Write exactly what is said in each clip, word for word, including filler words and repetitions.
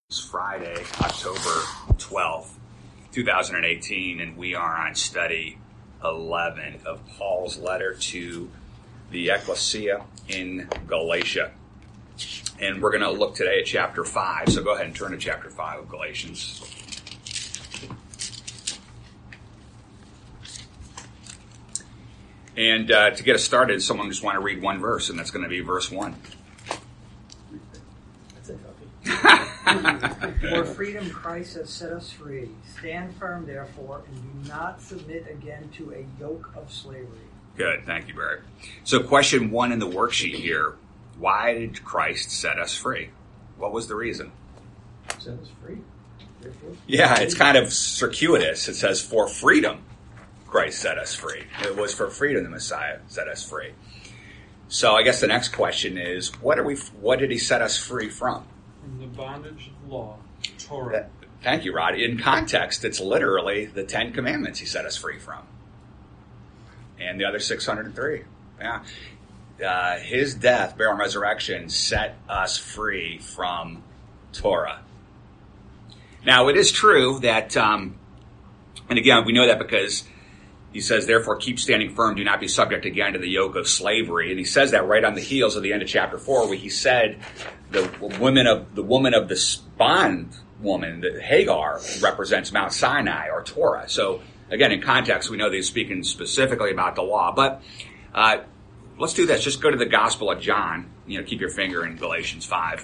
It's Friday, October twelfth, two thousand eighteen, and we are on study eleven of Paul's letter to the Ecclesia in Galatia. And we're going to look today at chapter five, so go ahead and turn to chapter five of Galatians. And uh, to get us started, someone just want to read one verse, and that's going to be verse one. That's a For freedom Christ has set us free. Stand firm, therefore, and do not submit again to a yoke of slavery. Good, thank you, Barry. So question one in the worksheet here, why did Christ set us free? What was the reason? Set us free? Therefore, yeah, it's kind of circuitous. It says, for freedom, Christ set us free. It was for freedom the Messiah set us free. So I guess the next question is, what are we? What did he set us free from? From the bondage of the law, Torah. Thank you, Rod. In context, it's literally the Ten Commandments he set us free from. And the other six hundred three. Yeah. Uh, his death, burial, and resurrection set us free from Torah. Now, it is true that, um, and again, we know that because he says, therefore, keep standing firm, do not be subject again to the yoke of slavery. And he says that right on the heels of the end of chapter four, where he said the women of the woman of the bond woman, the Hagar, represents Mount Sinai or Torah. So again, in context, we know that he's speaking specifically about the law. But uh, let's do this. Just go to the Gospel of John. You know, keep your finger in Galatians five.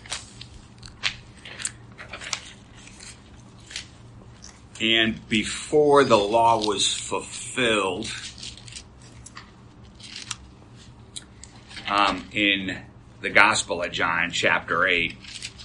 And before the law was fulfilled, um, in the Gospel of John, chapter eight,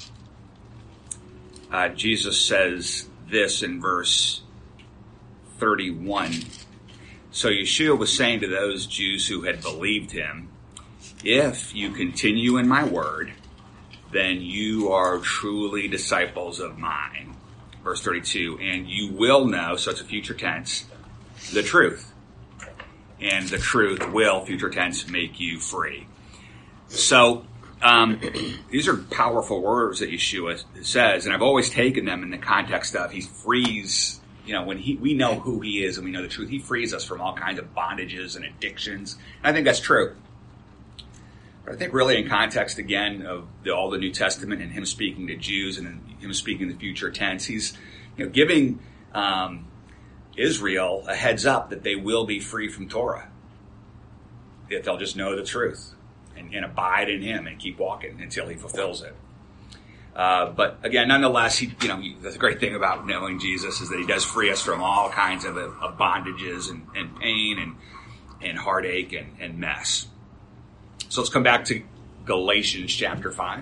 uh, Jesus says this in verse thirty-one. So Yeshua was saying to those Jews who had believed him, if you continue in my word, then you are truly disciples of mine. Verse thirty-two, and you will know, so it's a future tense, the truth. And the truth will, future tense, make you free. So, um, these are powerful words that Yeshua says, and I've always taken them in the context of he frees, you know, when he we know who he is and we know the truth, he frees us from all kinds of bondages and addictions. And I think that's true. But I think really in context, again, of the, all the New Testament and him speaking to Jews and him speaking in the future tense, he's you know, giving um, Israel a heads up that they will be free from Torah if they'll just know the truth and, and abide in him and keep walking until he fulfills it. Uh, but again, nonetheless, he, you know, he, the great thing about knowing Jesus is that he does free us from all kinds of, of bondages and, and pain and, and heartache and, and mess. So let's come back to Galatians chapter five.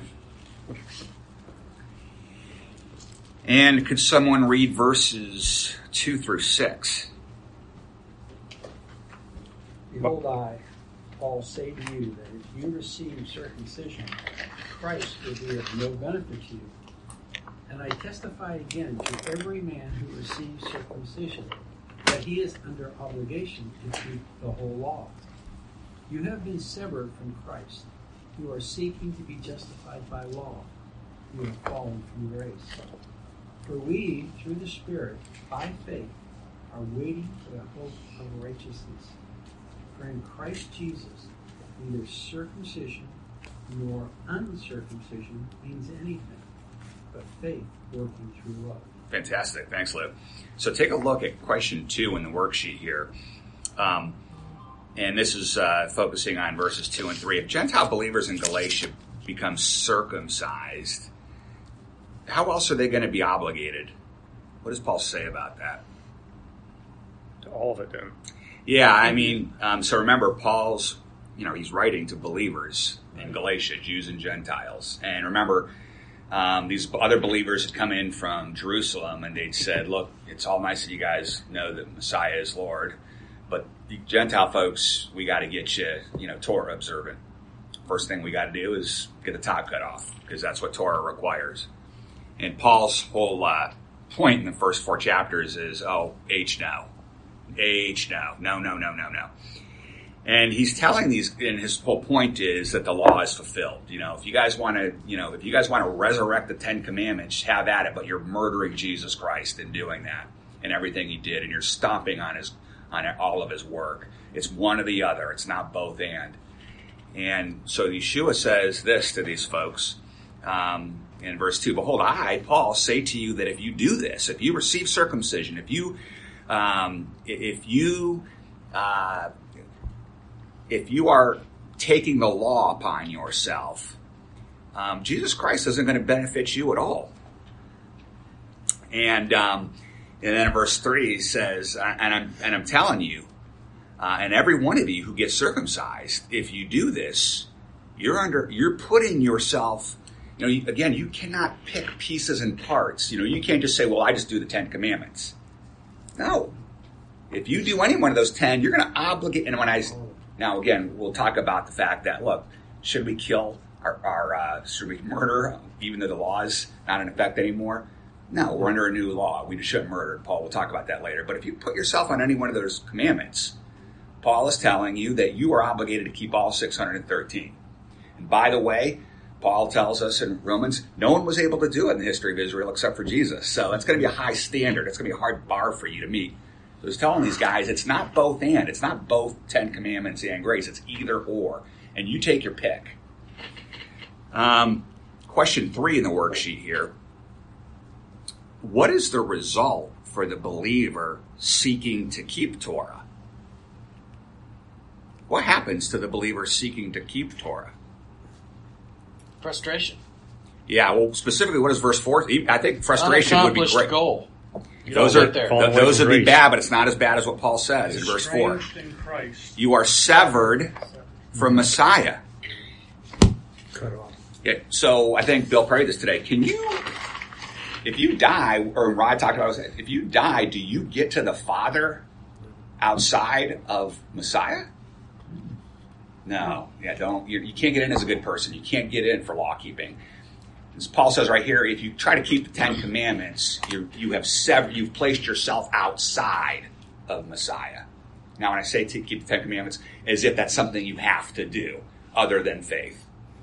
And could someone read verses two through six? Behold, I, Paul, say to you that if you receive circumcision, Christ will be of no benefit to you. And I testify again to every man who receives circumcision that he is under obligation to keep the whole law. You have been severed from Christ. You are seeking to be justified by law. You have fallen from grace. For we, through the Spirit, by faith, are waiting for the hope of righteousness. For in Christ Jesus, neither circumcision nor uncircumcision means anything, but faith working through love. Fantastic. Thanks, Lou. So take a look at question two in the worksheet here. Um, And this is uh, focusing on verses two and three. If Gentile believers in Galatia become circumcised, how else are they going to be obligated? What does Paul say about that? To all of it, then. Yeah, I mean, um, so remember, Paul's, you know, he's writing to believers in Galatia, Jews and Gentiles. And remember, um, these other believers had come in from Jerusalem and they'd said, look, it's all nice that you guys know that Messiah is Lord, but the Gentile folks, we got to get you, you know, Torah observant. First thing we got to do is get the top cut off because that's what Torah requires. And Paul's whole uh, point in the first four chapters is, oh, H no. H no. No, no, no, no, no. And he's telling these, and his whole point is that the law is fulfilled. You know, if you guys want to, you know, if you guys want to resurrect the Ten Commandments, have at it, but you're murdering Jesus Christ in doing that and everything he did, and you're stomping on his, on all of his work. It's one or the other. It's not both and. And so Yeshua says this to these folks um, in verse two, behold, I, Paul, say to you that if you do this, if you receive circumcision, if you, um, if you, uh, if you are taking the law upon yourself, um, Jesus Christ isn't going to benefit you at all. And um, and then in verse three he says, and I'm and I'm telling you, uh, and every one of you who gets circumcised, if you do this, you're under you're putting yourself. You know, you, again, you cannot pick pieces and parts. You know, you can't just say, well, I just do the Ten Commandments. No. If you do any one of those ten, you're going to obligate. And when I Now, again, we'll talk about the fact that, look, should we kill our, our uh, should we murder, even though the law is not in effect anymore? No, we're under a new law. We shouldn't murder. Paul will talk about that later. But if you put yourself on any one of those commandments, Paul is telling you that you are obligated to keep all six hundred thirteen. And by the way, Paul tells us in Romans, no one was able to do it in the history of Israel except for Jesus. So it's going to be a high standard. It's going to be a hard bar for you to meet. So he's telling these guys, it's not both and. It's not both Ten Commandments and grace. It's either or. And you take your pick. Um, question three in the worksheet here. What is the result for the believer seeking to keep Torah? What happens to the believer seeking to keep Torah? Frustration. Yeah, well, specifically, what is verse four? I think frustration would be Unaccomplished great. Goal. You Those don't are get there. th- those would be bad, but it's not as bad as what Paul says in verse four. Estranged in Christ. You are severed from Messiah. Cut off. Yeah, so I think Bill prayed this today. Can you, if you die, or Rod talked about it, if you die, do you get to the Father outside of Messiah? No, yeah, don't. You, you can't get in as a good person. You can't get in for law keeping. As Paul says right here, if you try to keep the Ten Commandments, you you have severed, you've placed yourself outside of Messiah. Now, when I say to keep the Ten Commandments, as if that's something you have to do, other than faith.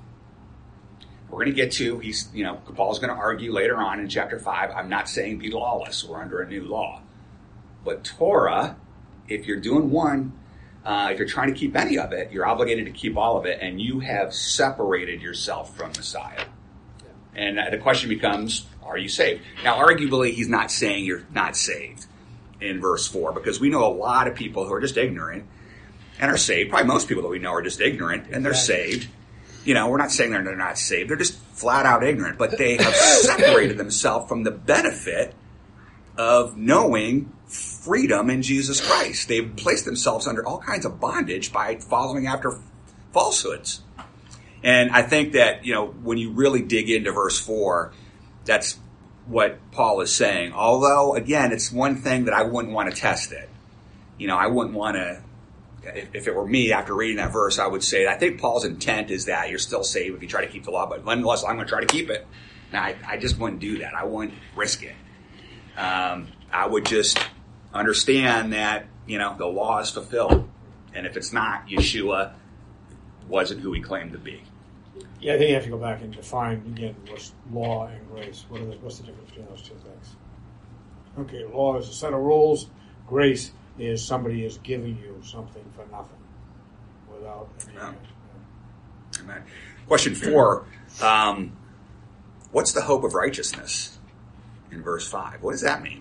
We're going to get to, he's, you know, Paul's going to argue later on in chapter five, I'm not saying be lawless. We're under a new law. But Torah, if you're doing one, uh, if you're trying to keep any of it, you're obligated to keep all of it, and you have separated yourself from Messiah. And the question becomes, are you saved? Now, arguably, he's not saying you're not saved in verse four, because we know a lot of people who are just ignorant and are saved. Probably most people that we know are just ignorant and they're saved. You know, we're not saying they're, they're not saved. They're just flat out ignorant, but they have separated themselves from the benefit of knowing freedom in Jesus Christ. They've placed themselves under all kinds of bondage by following after falsehoods. And I think that, you know, when you really dig into verse four, that's what Paul is saying. Although, again, it's one thing that I wouldn't want to test it. You know, I wouldn't want to, if, if it were me after reading that verse, I would say, I think Paul's intent is that you're still saved if you try to keep the law, but nonetheless, I'm going to try to keep it. Now, I, I just wouldn't do that. I wouldn't risk it. Um, I would just understand that, you know, the law is fulfilled. And if it's not, Yeshua wasn't who he claimed to be. Yeah, I think you have to go back and define again what's law and grace. What are the, what's the difference between those two things? Okay, law is a set of rules. Grace is somebody is giving you something for nothing, without any. Oh. Amen. Question four: um, what's the hope of righteousness in verse five? What does that mean?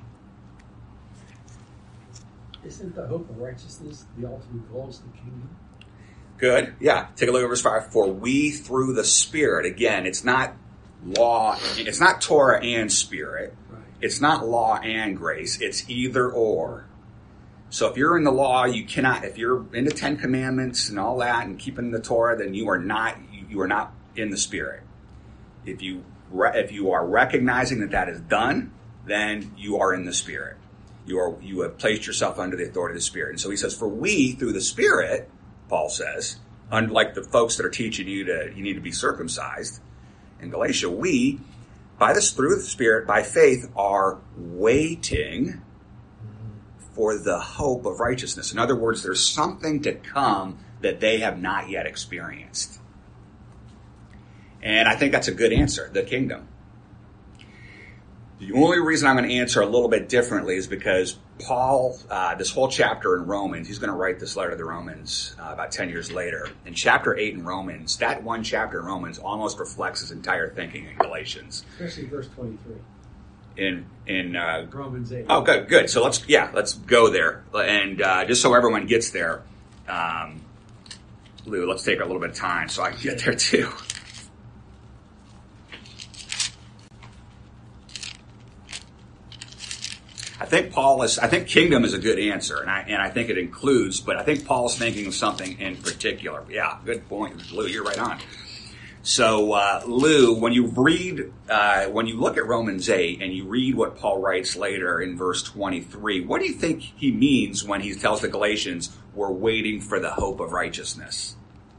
Isn't the hope of righteousness the ultimate goal of the kingdom? Good. Yeah. Take a look at verse five. For we through the Spirit. Again, it's not law. It's not Torah and Spirit. Right. It's not law and grace. It's either or. So if you're in the law, you cannot, if you're in the Ten Commandments and all that and keeping the Torah, then you are not, you are not in the Spirit. If you, if you are recognizing that that is done, then you are in the Spirit. You are, you have placed yourself under the authority of the Spirit. And so he says, for we through the Spirit, Paul says, unlike the folks that are teaching you to, you need to be circumcised in Galatia, we, by this, through the Spirit, by faith, are waiting for the hope of righteousness. In other words, there's something to come that they have not yet experienced. And I think that's a good answer, the kingdom. The only reason I'm going to answer a little bit differently is because Paul, uh, this whole chapter in Romans, he's going to write this letter to the Romans uh, about ten years later. In chapter eight in Romans, that one chapter in Romans almost reflects his entire thinking in Galatians. Especially verse twenty-three. In in uh, Romans eight. Oh, good, good. So let's yeah, let's go there, and uh, just so everyone gets there, um, Lou, let's take a little bit of time so I can get there too. I think Paul is. I think kingdom is a good answer, and I and I think it includes. But I think Paul's thinking of something in particular. Yeah, good point, Lou. You're right on. So, uh, Lou, when you read, uh, when you look at Romans eight and you read what Paul writes later in verse twenty-three, what do you think he means when he tells the Galatians, "We're waiting for the hope of righteousness"?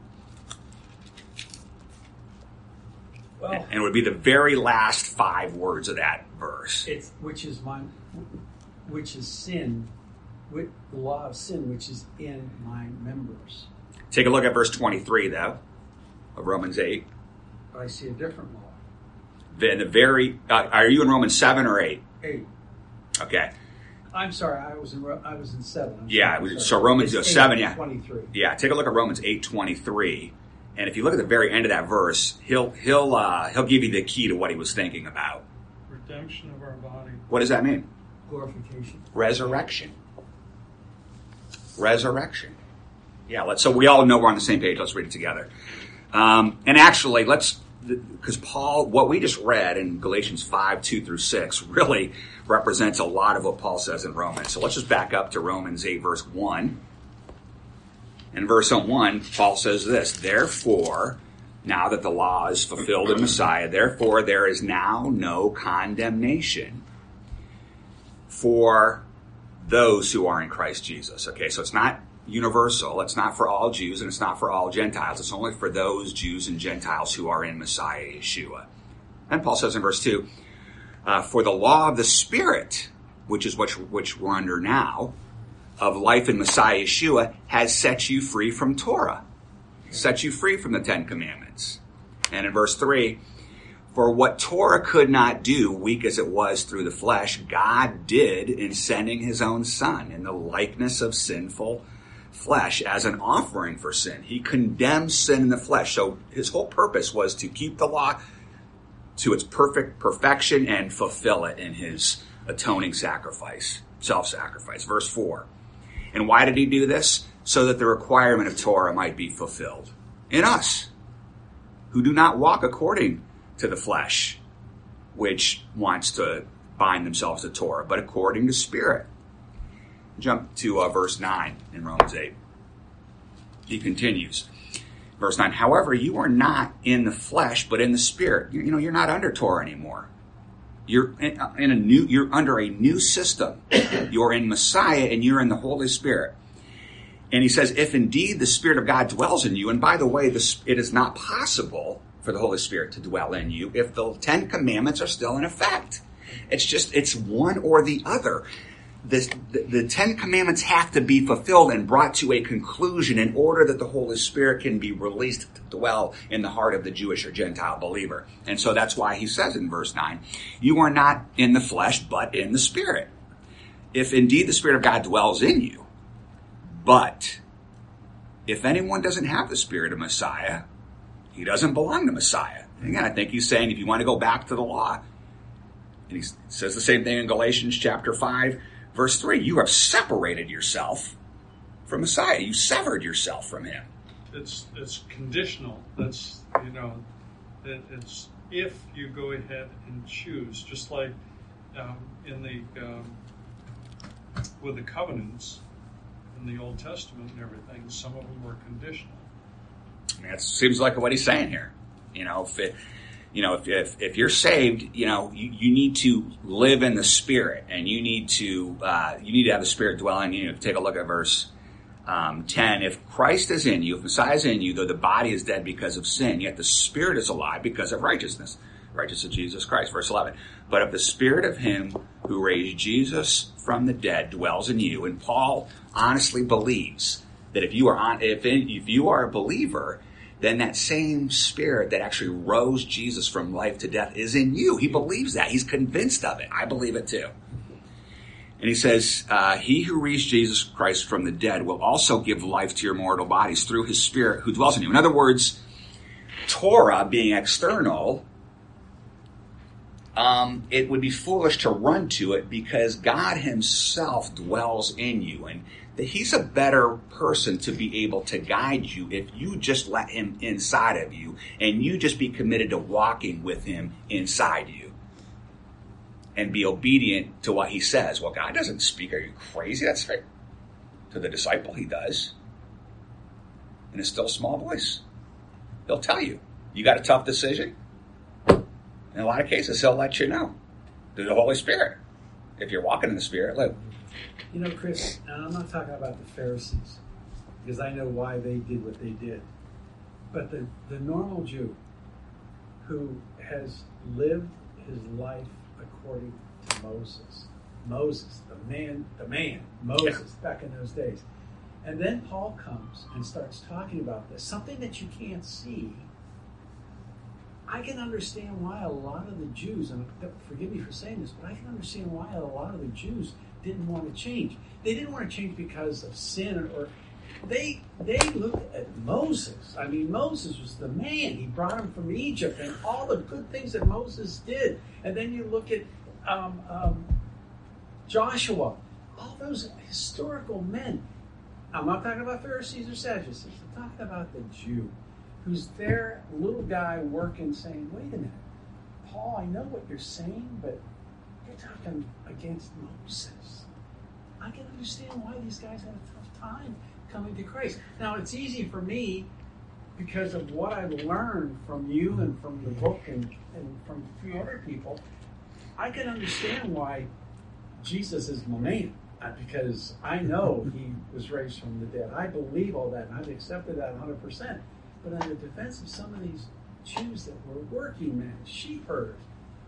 Well, and it would be the very last five words of that verse. It's which is my, which is sin, with the law of sin, which is in my members. Take a look at verse twenty-three, though, of Romans eight. But I see a different law. The, the very, uh, are you in Romans seven or eight? Eight. Okay. I'm sorry, I was in I was in seven. I'm yeah, sorry, so Romans it's seven, yeah. twenty-three. Yeah, take a look at Romans eight twenty-three. And if you look at the very end of that verse, he'll he'll uh, he'll give you the key to what he was thinking about. Redemption of our body. What does that mean? Glorification. Resurrection. Resurrection. Yeah. Let's. So we all know we're on the same page. Let's read it together. Um, and actually, let's because Paul, what we just read in Galatians five two through six, really represents a lot of what Paul says in Romans. So let's just back up to Romans eight verse one. In verse one, Paul says this, therefore, now that the law is fulfilled in Messiah, therefore there is now no condemnation for those who are in Christ Jesus. Okay, so it's not universal, it's not for all Jews, and it's not for all Gentiles. It's only for those Jews and Gentiles who are in Messiah Yeshua. And Paul says in verse two, uh, for the law of the Spirit, which is which, which we're under now, of life in Messiah Yeshua, has set you free from Torah, set you free from the Ten Commandments. And in verse three, for what Torah could not do, weak as it was through the flesh, God did in sending his own Son in the likeness of sinful flesh as an offering for sin. He condemned sin in the flesh. So his whole purpose was to keep the law to its perfect perfection and fulfill it in his atoning sacrifice, self-sacrifice. Verse four. And why did he do this? So that the requirement of Torah might be fulfilled in us, who do not walk according to the flesh, which wants to bind themselves to Torah, but according to Spirit. Jump to uh, verse nine in Romans eight. He continues. Verse nine, however, you are not in the flesh, but in the Spirit. You, you know, you're not under Torah anymore. You're in, in a new, you're under a new system. You're in Messiah and you're in the Holy Spirit. And he says, if indeed the Spirit of God dwells in you, and by the way, this, it is not possible for the Holy Spirit to dwell in you if the Ten Commandments are still in effect. It's just, it's one or the other. This, the, the Ten Commandments have to be fulfilled and brought to a conclusion in order that the Holy Spirit can be released to dwell in the heart of the Jewish or Gentile believer. And so that's why he says in verse nine, you are not in the flesh, but in the Spirit. If indeed the Spirit of God dwells in you, but if anyone doesn't have the Spirit of Messiah, he doesn't belong to Messiah. And again, I think he's saying if you want to go back to the law, and he says the same thing in Galatians chapter five, verse three, you have separated yourself from Messiah. You severed yourself from him. It's it's conditional. That's, you know, it, it's if you go ahead and choose, just like um, in the, um, with the covenants in the Old Testament and everything, some of them were conditional. I mean, it seems like what he's saying here. You know, if it, You know, if, if if you're saved, you know, you, you need to live in the Spirit, and you need to uh, you need to have the Spirit dwell in you. Take a look at verse um, ten. If Christ is in you, if Messiah is in you, though the body is dead because of sin, yet the Spirit is alive because of righteousness. Righteousness of Jesus Christ. Verse eleven. But if the Spirit of him who raised Jesus from the dead dwells in you, and Paul honestly believes that if you are on, if in, if you are a believer, then that same Spirit that actually rose Jesus from life to death is in you. He believes that. He's convinced of it. I believe it too. And he says, uh, he who raised Jesus Christ from the dead will also give life to your mortal bodies through his Spirit who dwells in you. In other words, Torah being external, um, it would be foolish to run to it because God himself dwells in you. And that he's a better person to be able to guide you if you just let him inside of you and you just be committed to walking with him inside you and be obedient to what he says. Well, God doesn't speak. Are you crazy? That's right. To the disciple, he does. In a still small voice. He'll tell you. You got a tough decision? In a lot of cases, he'll let you know. Through the Holy Spirit. If you're walking in the Spirit, live. You know, Chris, and I'm not talking about the Pharisees, because I know why they did what they did. But the, the normal Jew who has lived his life according to Moses. Moses, the man, the man, Moses, back in those days. And then Paul comes and starts talking about this, something that you can't see. I can understand why a lot of the Jews, and forgive me for saying this, but I can understand why a lot of the Jews didn't want to change. They didn't want to change because of sin, or they they looked at Moses. I mean, Moses was the man. He brought him from Egypt, and all the good things that Moses did. And then you look at um, um, Joshua, all those historical men. I'm not talking about Pharisees or Sadducees. I'm talking about the Jew, who's their little guy working, saying, "Wait a minute, Paul, I know what you're saying, but you're talking against Moses." I can understand why these guys had a tough time coming to Christ. Now, it's easy for me because of what I've learned from you and from the book and, and from a few other people. I can understand why Jesus is my man, because I know he was raised from the dead. I believe all that, and I've accepted that one hundred percent. But in the defense of some of these Jews that were working men, sheep herders,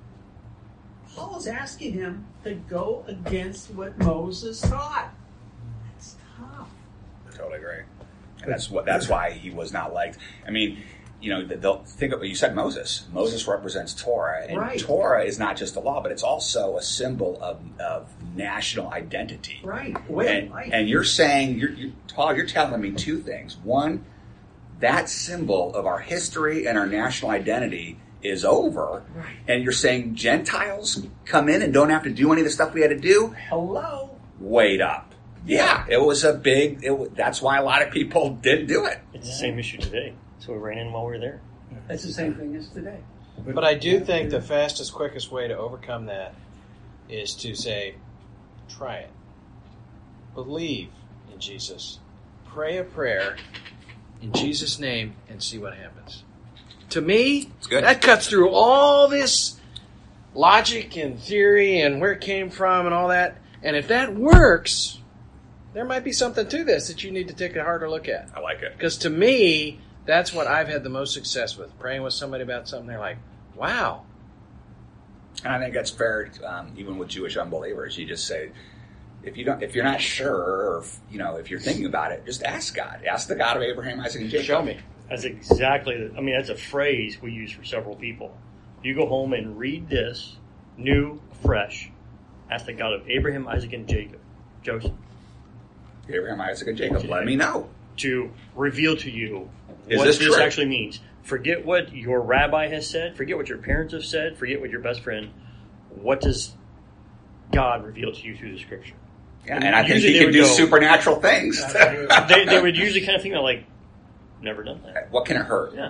Paul is asking him to go against what Moses taught. That's tough. I totally agree. And that's what that's why he was not liked. I mean, you know, they'll think of, you said Moses. Moses represents Torah, and Right. Torah is not just a law, but it's also a symbol of, of national identity. Right. Way of And, life. and you're saying, you're, you're, Paul, you're telling me two things. One, that symbol of our history and our national identity is over. Right. And you're saying Gentiles come in and don't have to do any of the stuff we had to do? Hello. Wait up. Yeah, it was a big, it was, that's why a lot of people didn't do it. It's the same issue today. So we ran in while we were there. It's the same thing as today. But I do think the fastest, quickest way to overcome that is to say, try it. Believe in Jesus. Pray a prayer in Jesus' name and see what happens. To me, good. that cuts through all this logic and theory and where it came from and all that. And if that works, there might be something to this that you need to take a harder look at. I like it. Because to me, that's what I've had the most success with. Praying with somebody about something, they're like, wow. And I think that's fair, um, even with Jewish unbelievers. You just say, if you don't, if you're not sure, or if, you know, if you're thinking about it, just ask God. Ask the God of Abraham, Isaac, and Jacob. Show me. That's exactly, the, I mean, that's a phrase we use for several people. You go home and read this, new, fresh. Ask the God of Abraham, Isaac, and Jacob. Joseph. Abraham, Isaac, and Jacob. Let me know. To reveal to you Is what this this, true? actually means. Forget what your rabbi has said. Forget what your parents have said. Forget what your best friend. What does God reveal to you through the Scripture? Yeah, and I think Usually he they can would do go- supernatural things. they, they would usually kind of think, like, never done that. What can it hurt? Yeah.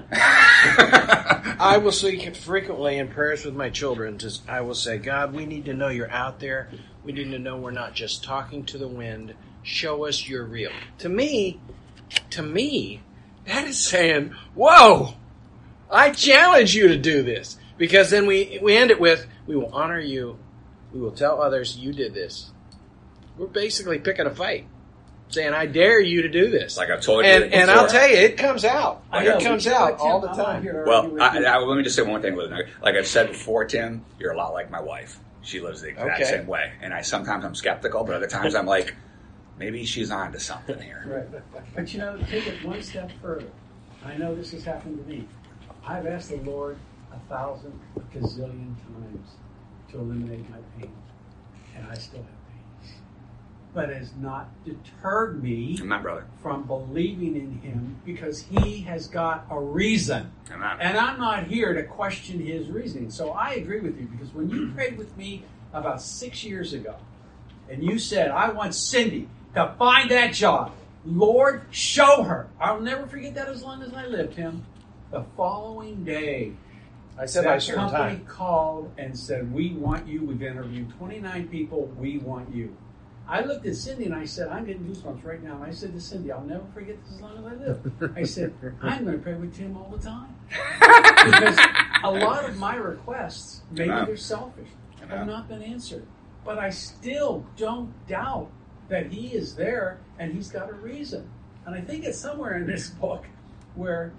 I will say frequently in prayers with my children, just I will say, God, we need to know you're out there. We need to know we're not just talking to the wind. Show us you're real. To me, to me, that is saying, whoa, I challenge you to do this. Because then we, we end it with, we will honor you. We will tell others you did this. We're basically picking a fight. Saying, I dare you to do this. Like I've told you And, and before. I'll tell you, it comes out. I It know, comes but out Tim, all the I'm not time. here to argue Well, with I, you. I, let me just say one thing, Liz. Like I've said before, Tim, you're a lot like my wife. She lives the exact Okay. same way. And I sometimes I'm skeptical, but other times I'm like, maybe she's on to something here. Right. But you know, take it one step further. I know this has happened to me. I've asked the Lord a thousand gazillion times to eliminate my pain. And I still have pain. But it has not deterred me Amen, brother. from believing in him because he has got a reason. Amen. And I'm not here to question his reasoning. So I agree with you because when you prayed with me about six years ago and you said, I want Cindy to find that job. Lord, show her. I'll never forget that as long as I live, Tim. The following day, I said by a that certain company time. called and said, we want you. We've interviewed twenty-nine people. We want you. I looked at Cindy and I said, I'm getting goosebumps right now. And I said to Cindy, I'll never forget this as long as I live. I said, I'm going to pray with Tim all the time. Because a lot of my requests, maybe Amen. they're selfish, Amen. have not been answered. But I still don't doubt that he is there and he's got a reason. And I think it's somewhere in this book where,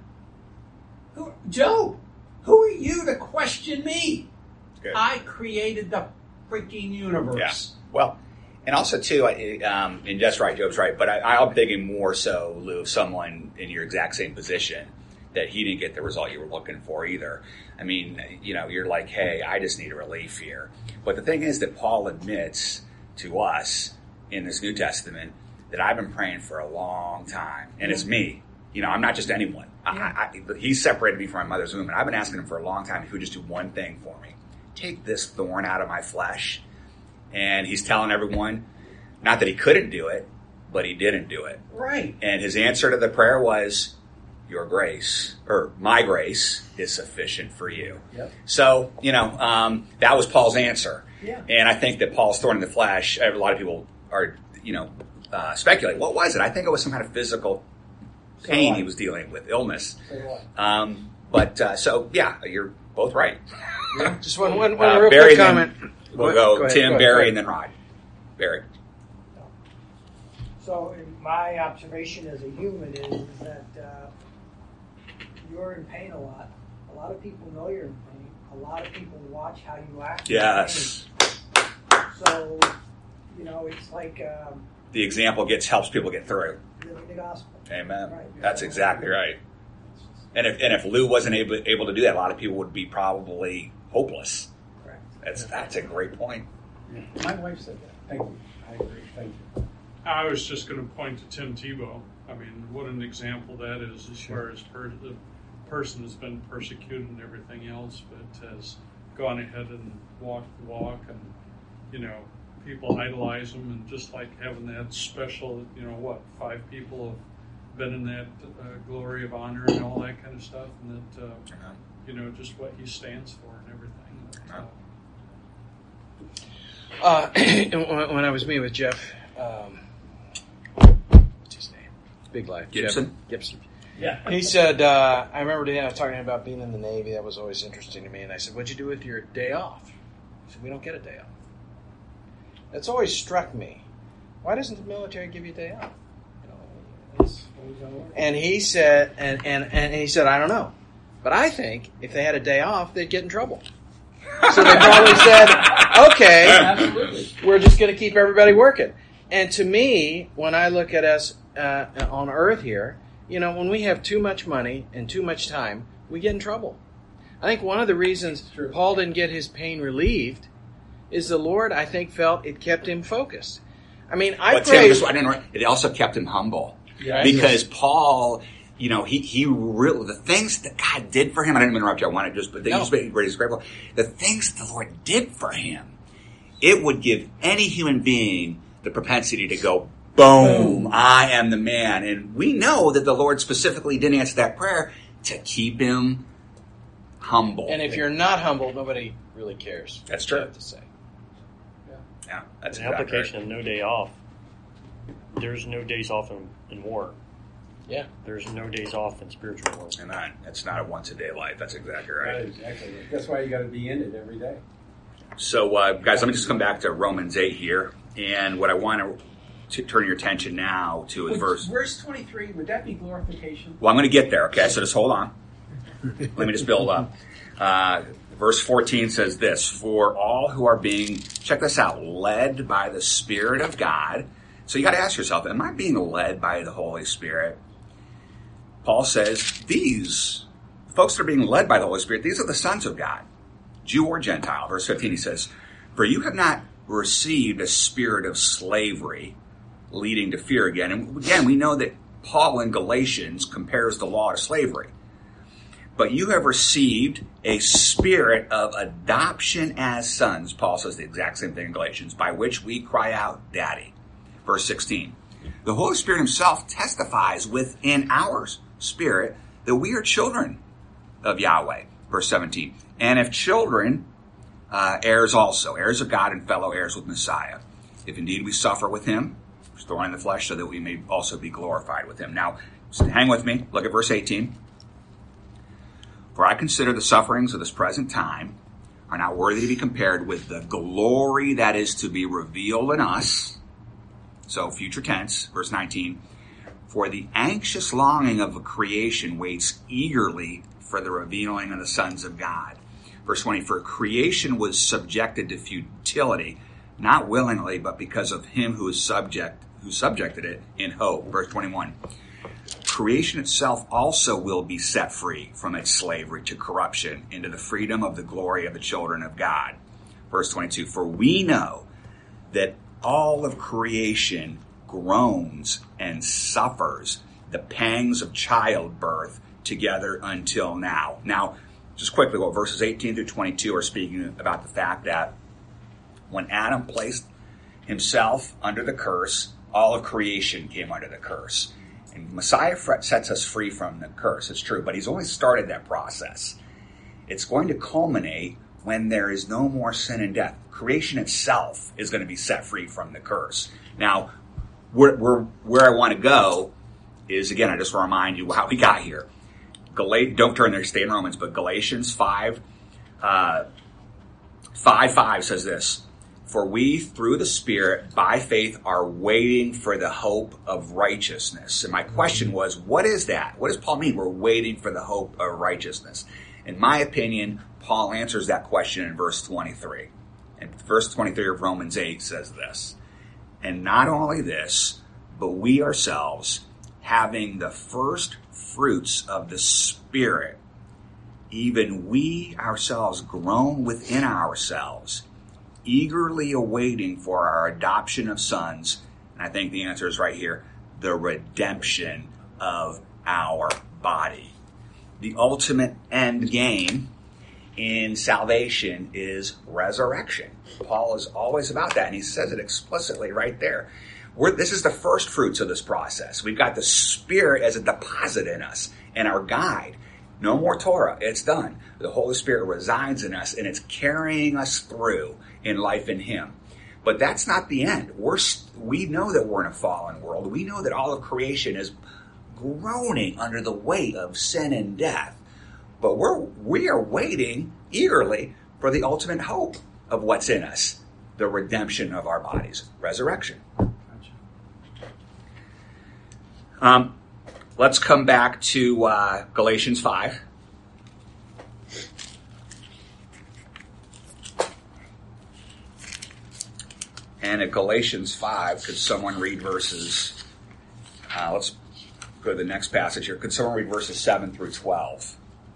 who, Job, who are you to question me? Good. I created the freaking universe. Yeah. Well, and also too, I- um, and that's right, Job's right. But I, I'm thinking more so, Lou, of someone in your exact same position that he didn't get the result you were looking for either. I mean, you know, you're like, hey, I just need a relief here. But the thing is that Paul admits to us in this New Testament that I've been praying for a long time, and it's me. You know, I'm not just anyone. I, I, I, he separated me from my mother's womb, and I've been asking him for a long time if he would just do one thing for me. Take this thorn out of my flesh. And he's telling everyone, not that he couldn't do it, but he didn't do it. Right. And his answer to the prayer was, your grace, or my grace, is sufficient for you. Yep. So, you know, um, that was Paul's answer. Yeah. And I think that Paul's thorn in the flesh, a lot of people are, you know, uh, speculate, what was it? I think it was some kind of physical So pain what? he was dealing with, illness. So what? Um, but, uh, so, yeah, you're both right. Just one, one, one Uh, real Barry, quick then- comment. We'll Go- go, go ahead, Tim, go ahead, Barry, go ahead. and then Rod. Barry. So, in my observation as a human is that uh, you're in pain a lot. A lot of people know you're in pain. A lot of people watch how you act. in Yes. pain. So, you know, it's like um, The example gets helps people get through. living the gospel. Amen. Right. That's exactly right. And if and if Lou wasn't able able to do that, a lot of people would be probably hopeless. Correct. That's that's a great point. Yeah. My wife said that. Thank you. I agree. Thank you. I was just going to point to Tim Tebow. I mean, what an example that is as far as per- the person has been persecuted and everything else, but has gone ahead and walked the walk, and you know, people idolize him, and just like having that special, you know, what five people have been in that uh, glory of honor and all that kind of stuff, and that uh, you know, just what he stands for and everything. Uh, Uh, when when I was meeting with Jeff, um, what's his name? Big Life. Gibson? Jeff Gibson. Yeah. He said, uh, I remember Dan was talking about being in the Navy. That was always interesting to me. And I said, what'd you do with your day off? He said, we don't get a day off. That's always struck me. Why doesn't the military give you a day off? You know, it's, and he said, and, and, and he said, I don't know. But I think if they had a day off, they'd get in trouble. So they probably said, okay, Absolutely. we're just going to keep everybody working. And to me, when I look at us uh, on Earth here, you know, when we have too much money and too much time, we get in trouble. I think one of the reasons True. Paul didn't get his pain relieved is the Lord, I think, felt it kept him focused. I mean, I But Tim, pray... just, I didn't, it also kept him humble. Yeah. Because Paul, you know, he, he really, the things that God did for him, I didn't interrupt you, I wanted to just, but No. he's he's grateful. The things the Lord did for him, it would give any human being the propensity to go, boom, I am the man. And we know that the Lord specifically didn't answer that prayer to keep him humble. And if you're not humble, nobody really cares. That's what you true. have to say. yeah, that's An exactly application of no day off. There's no days off in, in war. Yeah. There's no days off in spiritual war. right. And that, it's not a once a day life. That's exactly Right, right. exactly. That's why you got to be in it every day. So, uh, guys, let me just come back to Romans eight here. And what I want to turn your attention now to is Would- verse. Verse twenty-three, would that be glorification? Well, I'm going to get there, okay? So just hold on. Let me just build up. Uh, verse fourteen says this, for all who are being, check this out, led by the Spirit of God, So you got to ask yourself, am I being led by the Holy Spirit? Paul says these folks that are being led by the Holy Spirit, these are the sons of God, Jew or Gentile. Verse fifteen, he says, for you have not received a spirit of slavery leading to fear again. And again, we know that Paul in Galatians compares the law to slavery. But you have received a spirit of adoption as sons. Paul says the exact same thing in Galatians, by which we cry out, Daddy. Verse sixteen. The Holy Spirit himself testifies within our spirit that we are children of Yahweh. Verse seventeen. And if children, uh, heirs also, heirs of God and fellow heirs with Messiah. If indeed we suffer with him, thorn in the flesh, so that we may also be glorified with him. Now, hang with me. Look at verse eighteen. For I consider the sufferings of this present time are not worthy to be compared with the glory that is to be revealed in us. So, future tense, verse nineteen. For the anxious longing of the creation waits eagerly for the revealing of the sons of God. Verse twenty. For creation was subjected to futility, not willingly, but because of him who is subject, who subjected it in hope. Verse twenty-one. Creation itself also will be set free from its slavery to corruption into the freedom of the glory of the children of God. Verse twenty-two, for we know that all of creation groans and suffers the pangs of childbirth together until now. Now, just quickly, what verses eighteen through twenty-two are speaking about the fact that when Adam placed himself under the curse, all of creation came under the curse. And Messiah sets us free from the curse. It's true, but he's only started that process. It's going to culminate when there is no more sin and death. Creation itself is going to be set free from the curse. Now, where, where, where I want to go is, again, I just want to remind you how we got here. Gal- don't turn there, stay in Romans, but Galatians five, uh, five, five says this. For we, through the Spirit, by faith, are waiting for the hope of righteousness. And my question was, what is that? What does Paul mean? We're waiting for the hope of righteousness. In my opinion, Paul answers that question in verse twenty-three. And verse twenty-three of Romans eight says this. And not only this, but we ourselves, having the first fruits of the Spirit, even we ourselves groan within ourselves, eagerly awaiting for our adoption of sons. And I think the answer is right here, the redemption of our body. The ultimate end game in salvation is resurrection. Paul is always about that, and he says it explicitly right there. We're, this is the first fruits of this process. We've got the Spirit as a deposit in us and our guide. No more Torah. It's done. The Holy Spirit resides in us, and it's carrying us through in life in him. But that's not the end. We're, we know that we're in a fallen world. We know that all of creation is groaning under the weight of sin and death. But we're, we are waiting eagerly for the ultimate hope of what's in us, the redemption of our bodies, resurrection. Um, let's come back to uh, Galatians five. And at Galatians five, could someone read verses, uh, let's go to the next passage here. Could someone read verses seven through twelve?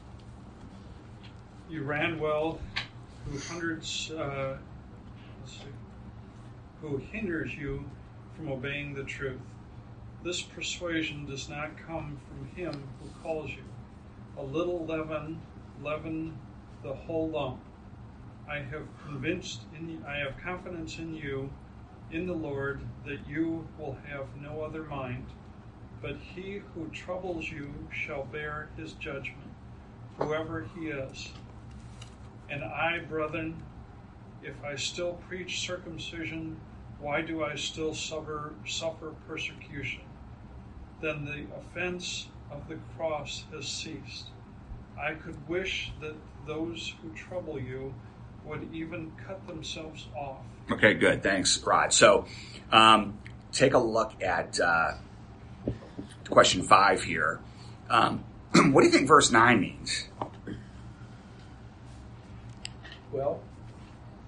You ran well, who hundreds, uh, let's see, who hinders you from obeying the truth. This persuasion does not come from him who calls you. A little leaven, leaven the whole lump. I have convinced in, I have confidence in you, in the Lord, that you will have no other mind. But he who troubles you shall bear his judgment, whoever he is. And I, brethren, if I still preach circumcision, why do I still suffer, suffer persecution? Then the offense of the cross has ceased. I could wish that those who trouble you would even cut themselves off. Okay, good. Thanks, Rod. So um, take a look at uh, question five here. Um, what do you think verse nine means? Well,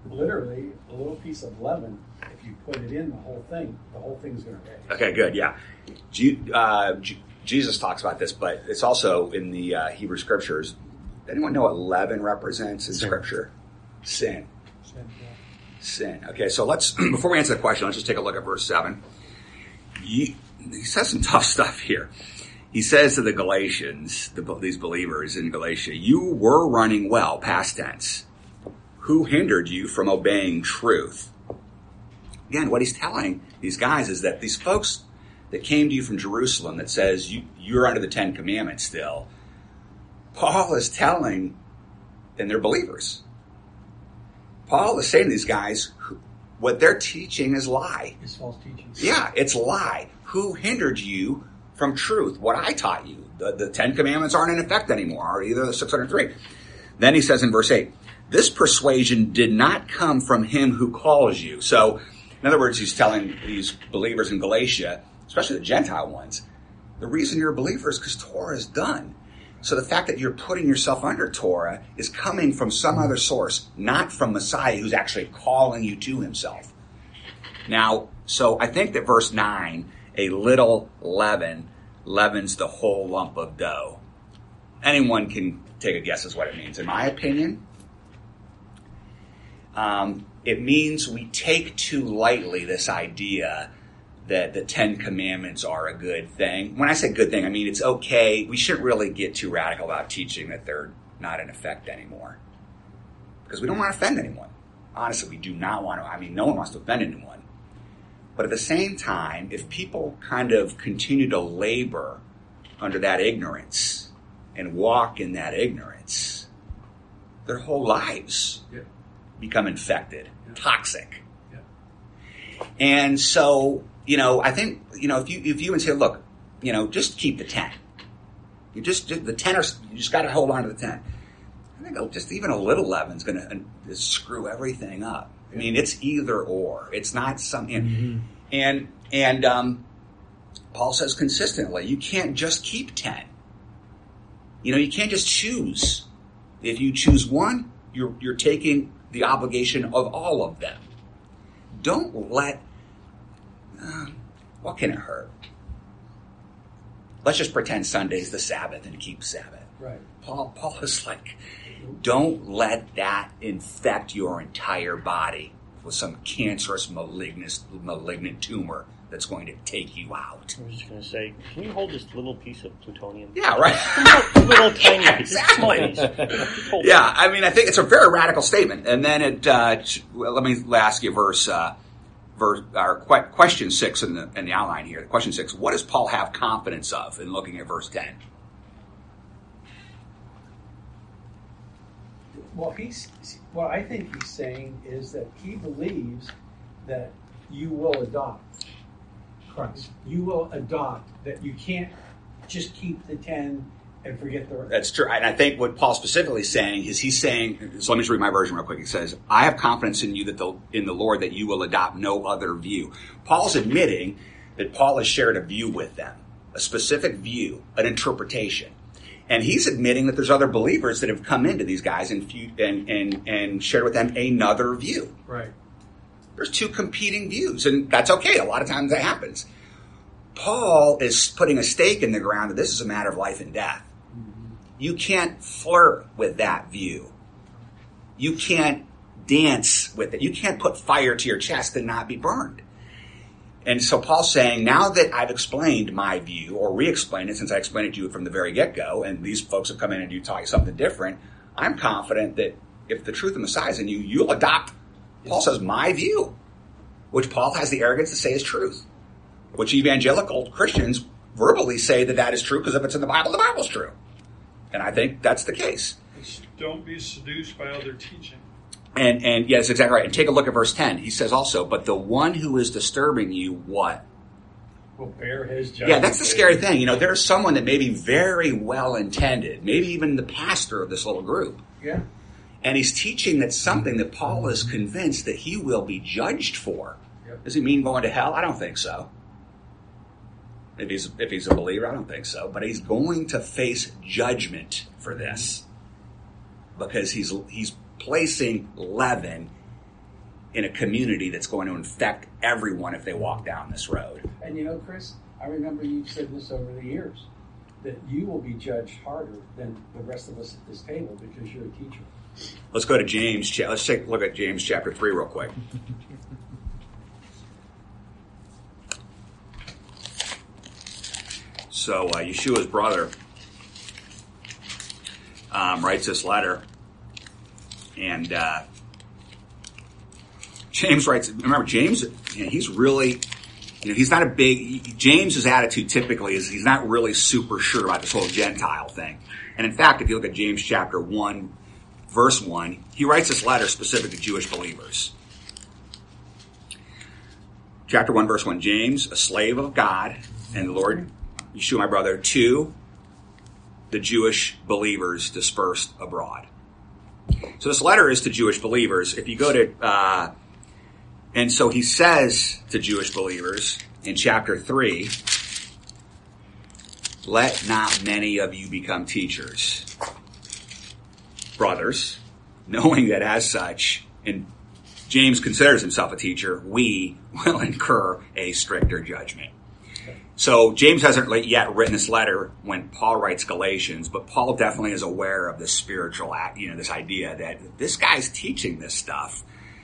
literally a little piece of leaven. If you put it in the whole thing, the whole thing's going to raise. Okay, good. Yeah, G- uh, G- Jesus talks about this, but it's also in the uh, Hebrew Scriptures. Anyone know what leaven represents in Sin. Scripture? Sin. Sin, yeah. Sin. Okay, so let's before we answer the question, let's just take a look at verse seven. You, he says some tough stuff here. He says to the Galatians, the, these believers in Galatia, you were running well, past tense. Who hindered you from obeying truth? Again, what he's telling these guys is that these folks that came to you from Jerusalem that says you, you're under the Ten Commandments still, Paul is telling, and they're believers. Paul is saying to these guys, what they're teaching is lie. It's false teaching. Yeah, it's lie. Who hindered you from truth? What I taught you. The, the Ten Commandments aren't in effect anymore, or either the six hundred three. Then he says in verse eight, this persuasion did not come from him who calls you. So, in other words, he's telling these believers in Galatia, especially the Gentile ones, the reason you're a believer is because Torah is done. So the fact that you're putting yourself under Torah is coming from some other source, not from Messiah who's actually calling you to himself. Now, so I think that verse nine, a little leaven leavens the whole lump of dough. Anyone can take a guess as what it means. In my opinion, um, it means we take too lightly this idea that the Ten Commandments are a good thing. When I say good thing, I mean it's okay. We shouldn't really get too radical about teaching that they're not in effect anymore. Because we don't want to offend anyone. Honestly, we do not want to. I mean, no one wants to offend anyone. But at the same time, if people kind of continue to labor under that ignorance and walk in that ignorance, their whole lives Yeah. become infected, Yeah. toxic. Yeah. And so, you know, I think, you know, if you if you would say, look, you know, just keep the ten. You just, the ten, are, you just got to hold on to the ten. I think just even a little leaven's going to screw everything up. I mean, it's either or. It's not something. Mm-hmm. And and um, Paul says consistently, you can't just keep ten. You know, you can't just choose. If you choose one, you're you're taking the obligation of all of them. Don't let. Uh, what can it hurt? Let's just pretend Sunday's the Sabbath and keep Sabbath. Right. Paul Paul is like, don't let that infect your entire body with some cancerous, malignant, malignant tumor that's going to take you out. I was just going to say, can you hold this little piece of plutonium? Yeah, right. little, little tiny Yeah, piece. exactly. It's small. Just hold Yeah, I mean, I think it's a very radical statement. And then it, uh, well, let me ask you verse, uh, verse, or question six in the in the outline here. Question six: what does Paul have confidence of in looking at verse ten? Well, he's what I think he's saying is that he believes that you will adopt Christ. You will adopt that. You can't just keep the ten and forget the rest. That's true. And I think what Paul specifically is saying is he's saying, so let me just read my version real quick. He says, I have confidence in you that the, in the Lord that you will adopt no other view. Paul's admitting that Paul has shared a view with them, a specific view, an interpretation. And he's admitting that there's other believers that have come into these guys and, and, and, and shared with them another view. Right. There's two competing views, and that's okay. A lot of times that happens. Paul is putting a stake in the ground that this is a matter of life and death. Mm-hmm. You can't flirt with that view. You can't dance with it. You can't put fire to your chest and not be burned. And so Paul's saying, now that I've explained my view, or re-explained it since I explained it to you from the very get-go, and these folks have come in and you taught you something different, I'm confident that if the truth of Messiah is in you, you'll adopt, Paul says, my view, which Paul has the arrogance to say is truth, which evangelical Christians verbally say that that is true because if it's in the Bible, the Bible's true. And I think that's the case. Don't be seduced by other teaching. And, and yes, exactly right. And take a look at verse ten. He says also, but the one who is disturbing you, what? Will bear his judgment. Yeah, that's the scary thing. You know, there's someone that may be very well intended, maybe even the pastor of this little group. Yeah. And he's teaching that something that Paul is convinced that he will be judged for. Yep. Does he mean going to hell? I don't think so. If he's, if he's a believer, I don't think so. But he's going to face judgment for this. Because he's, he's placing leaven in a community that's going to infect everyone if they walk down this road. And you know, Chris, I remember you said this over the years, that you will be judged harder than the rest of us at this table because you're a teacher. Let's go to James. cha- Let's take a look at James chapter three real quick. So uh, Yeshua's brother um, writes this letter, and uh, James writes. Remember, James, you know, he's really, you know, he's not a big. James's attitude typically is he's not really super sure about this whole Gentile thing. And in fact, if you look at James chapter one, verse one, he writes this letter specific to Jewish believers. Chapter one, verse one, James, a slave of God and the Lord Yeshua, my brother, to the Jewish believers dispersed abroad. So this letter is to Jewish believers. If you go to, uh, and so he says to Jewish believers in chapter three, let not many of you become teachers, brothers, knowing that as such, and James considers himself a teacher, we will incur a stricter judgment. So James hasn't yet written this letter when Paul writes Galatians, but Paul definitely is aware of this spiritual act, you know, this idea that this guy's teaching this stuff,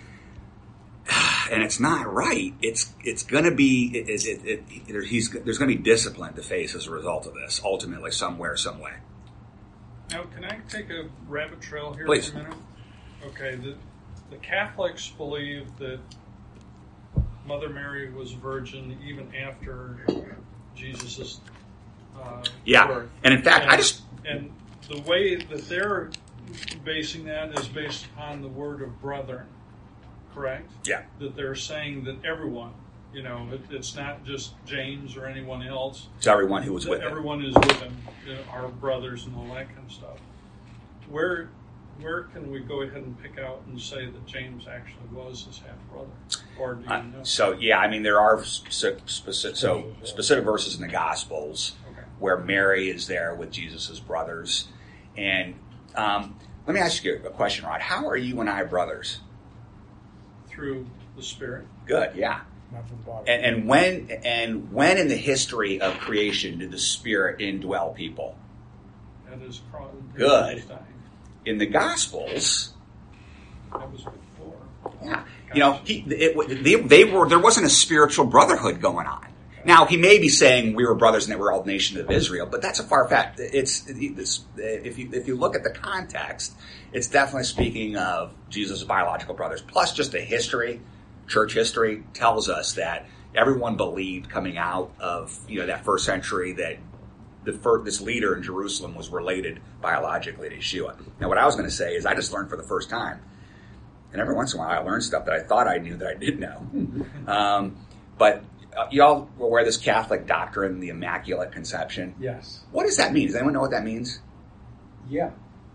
and it's not right. It's it's going to be it, it, it, it, he's there's going to be discipline to face as a result of this, ultimately, somewhere, some way. Now, can I take a rabbit trail here Please. for a minute? Okay, the the Catholics believe that Mother Mary was virgin even after Jesus' uh, Yeah, birth. and in fact, and, I just and the way that they're basing that is based upon the word of brethren, correct? yeah. That they're saying that everyone, you know, it, it's not just James or anyone else. To everyone who was that with him. everyone is with him, you know, our brothers and all that kind of stuff. Where where can we go ahead and pick out and say that James actually was his half brother? Or do you Uh, know? so yeah, I mean there are specific, specific, so specific verses in the Gospels Okay. where Mary is there with Jesus' brothers, and um, let me ask you a question, Rod. How are you and I brothers? Through the Spirit. Good, yeah. Not from the body. And, and when and when in the history of creation did the Spirit indwell people? That is cross. Good. In the Gospels, That was before. yeah, you know, he, it, they, they were there wasn't a spiritual brotherhood going on. Now he may be saying we were brothers and that we're all the nation of Israel, but that's a far fact. It's, it's if you if you look at the context, it's definitely speaking of Jesus' biological brothers. Plus, just the history, church history tells us that everyone believed coming out of you know that first century that the first, this leader in Jerusalem was related biologically to Yeshua. Now, what I was going to say is I just learned for the first time, and every once in a while I learn stuff that I thought I knew that I didn't know. um, but uh, y'all aware of this Catholic doctrine, the Immaculate Conception? Yes. What does that mean? Does anyone know what that means? Yeah.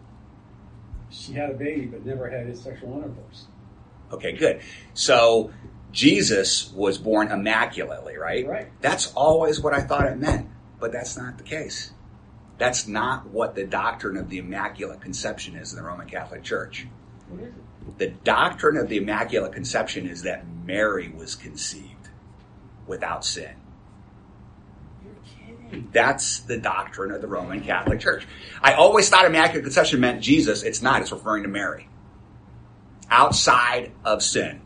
She had a baby but never had his sexual intercourse. Okay, good. So Jesus was born immaculately, right? Right. That's always what I thought it meant, but that's not the case. That's not what the doctrine of the Immaculate Conception is in the Roman Catholic Church. What is it? The doctrine of the Immaculate Conception is that Mary was conceived without sin. You're kidding. That's the doctrine of the Roman Catholic Church. I always thought Immaculate Conception meant Jesus. It's not. It's referring to Mary. Outside of sin.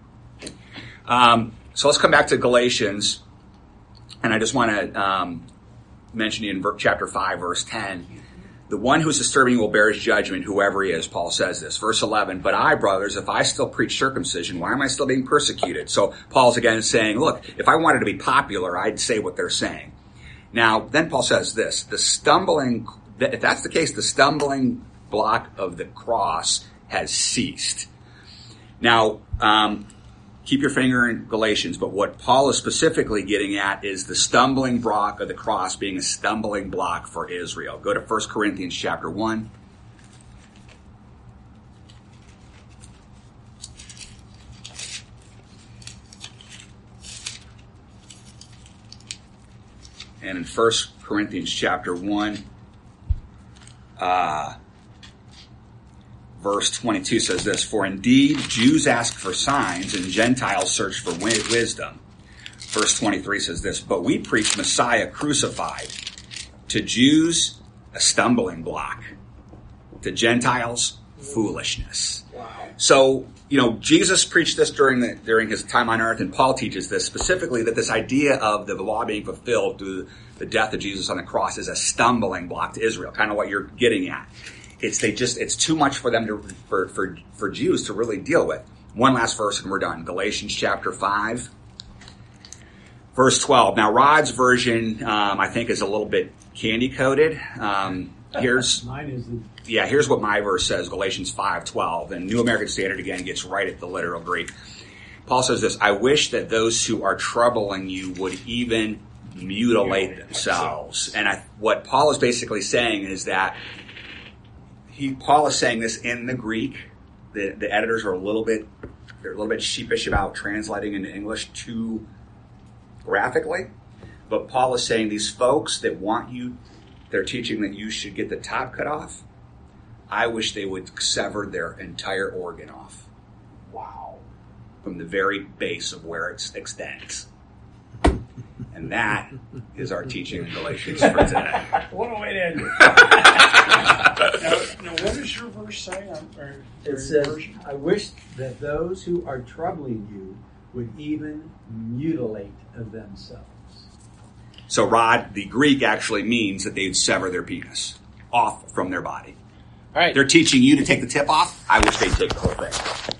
Um, so let's come back to Galatians. And I just want to um, mention in chapter five, verse ten. The one who's disturbing you will bear his judgment, whoever he is, Paul says this. Verse eleven, but I, brothers, if I still preach circumcision, why am I still being persecuted? So Paul's again saying, look, if I wanted to be popular, I'd say what they're saying. Now, then Paul says this, the stumbling, if that's the case, the stumbling block of the cross has ceased. Now, um, keep your finger in Galatians, but what Paul is specifically getting at is the stumbling block of the cross being a stumbling block for Israel. Go to First Corinthians chapter one. And in First Corinthians chapter one, uh, verse twenty-two says this, "For indeed Jews ask for signs and Gentiles search for wi- wisdom." Verse twenty-three says this, "But we preach Messiah crucified, to Jews a stumbling block, to Gentiles foolishness." Wow. So, you know, Jesus preached this during the during his time on earth, and Paul teaches this specifically, that this idea of the law being fulfilled through the death of Jesus on the cross is a stumbling block to Israel, kind of what you're getting at. It's they just it's too much for them to for for for Jews to really deal with. One last verse and we're done. Galatians chapter five, verse twelve. Now, Rod's version, um, I think, is a little bit candy coated. Um, here's Mine is the yeah, here's what my verse says, Galatians five twelve, and New American Standard again gets right at the literal Greek. Paul says this, "I wish that those who are troubling you would even mutilate themselves." And I, what Paul is basically saying is that he Paul is saying this in the Greek. The, the editors are a little bit they're a little bit sheepish about translating into English too graphically. But Paul is saying these folks that want you, they're teaching that you should get the top cut off. I wish they would sever their entire organ off. Wow. From the very base of where it extends. And that is our teaching in Galatians for today. what a way to end it. Now, now what does your verse say? On, or, or It says, "I wish that those who are troubling you would even mutilate themselves." So, Rod, the Greek actually means that they'd sever their penis off from their body. All right. They're teaching you to take the tip off. I wish they'd take the whole thing.